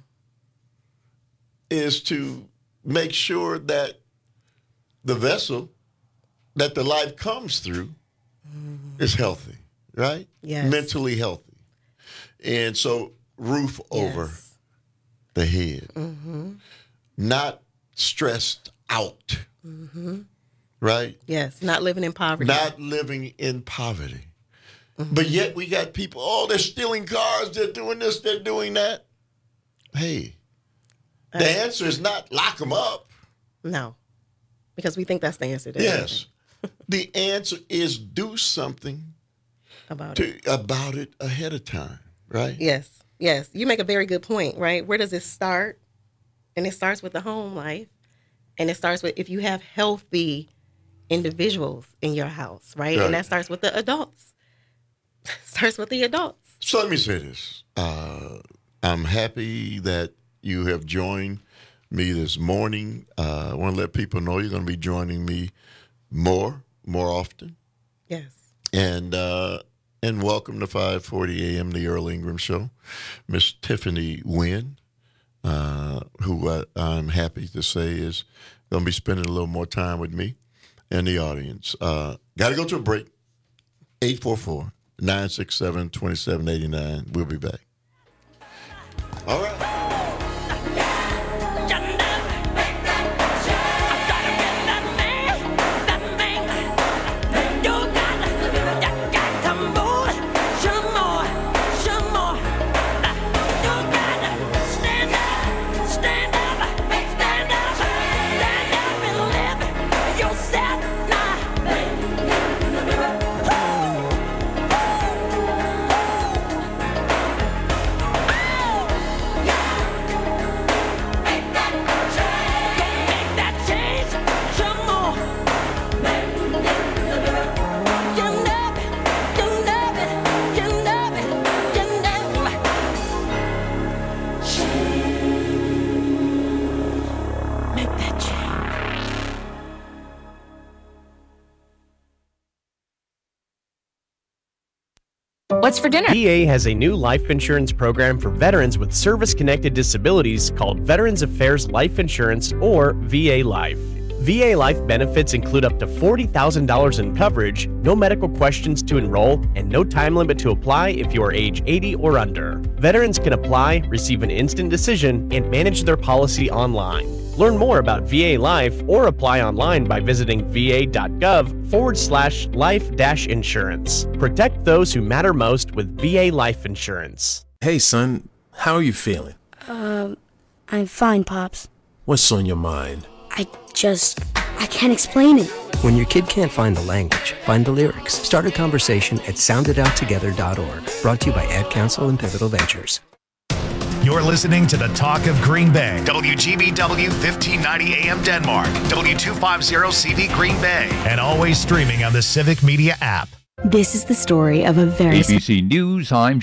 is to make sure that the vessel that the life comes through is healthy, right? Yes. Mentally healthy. And so roof over the head. Mm-hmm. Not stressed out, Mm-hmm. right? Yes, not living in poverty. Not living in poverty. But yet we got people, oh, they're stealing cars, they're doing this, they're doing that. Hey, the answer is not lock them up. No, because we think that's the answer to Yes. The answer is do something about to, about it ahead of time, right? Yes, yes. You make a very good point, right? Where does it start? And it starts with the home life. And it starts with if you have healthy individuals in your house, right? Right. And that starts with the adults. starts with the adults. So let me say this. Uh, I'm happy that you have joined me this morning. Uh, I want to let people know you're going to be joining me more, more often. Yes. And uh, and welcome to five forty a.m. the Earl Ingram Show. Miss Tiffany Wynn, uh, who I, I'm happy to say is going to be spending a little more time with me and the audience. Uh, Got to go to a break. eight four four, nine six seven, two seven eight nine. We'll be back. All right. What's for dinner? V A has a new life insurance program for veterans with service-connected disabilities called Veterans Affairs Life Insurance, or V A Life. V A Life benefits include up to forty thousand dollars in coverage, no medical questions to enroll, and no time limit to apply if you are age eighty or under. Veterans can apply, receive an instant decision, and manage their policy online. Learn more about V A Life or apply online by visiting va.gov forward slash life dash insurance. Protect those who matter most with V A Life Insurance. Hey, son, how are you feeling? Um, I'm fine, Pops. What's on your mind? I just I can't explain it. When your kid can't find the language, find the lyrics. Start a conversation at sound it out together dot org. Brought to you by Ad Council and Pivotal Ventures. You're listening to the Talk of Green Bay. W G B W fifteen ninety A M Denmark. W two fifty C V Green Bay. And always streaming on the Civic Media app. This is the story of a very A B C News, I'm